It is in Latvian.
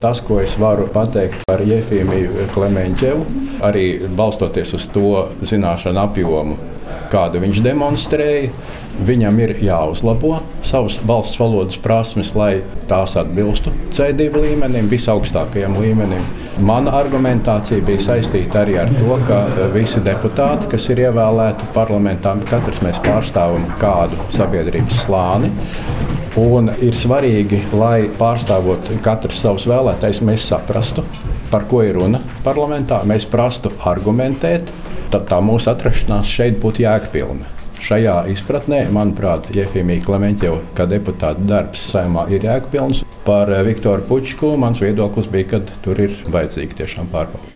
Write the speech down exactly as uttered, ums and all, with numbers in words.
Tas, ko es varu pateikt par Jefimiju Klemenķevu, arī balstoties uz to zināšanu apjomu, kādu viņš demonstrēja, viņam ir jāuzlabo savas valsts valodas prasmes, lai tās atbilstu C divi līmenim, visaugstākajam līmenim. Mana argumentācija bija saistīta arī ar to, ka visi deputāti, kas ir ievēlēti parlamentā, katrs mēs pārstāvam kādu sabiedrības slāni. Un ir svarīgi, lai pārstāvot katrs savus vēlētājus, mēs saprastu, par ko ir runa parlamentā, mēs prastu argumentēt, tad tā mūsu atrašanās šeit būtu jēgpilna. Šajā izpratnē, manuprāt, Jefimija Klemenķeva kā deputāta darbs Saeimā ir jēgpilns. Par Viktoru Pučku mans viedoklis bija, ka tur ir vajadzīgi tiešām pārbaudi.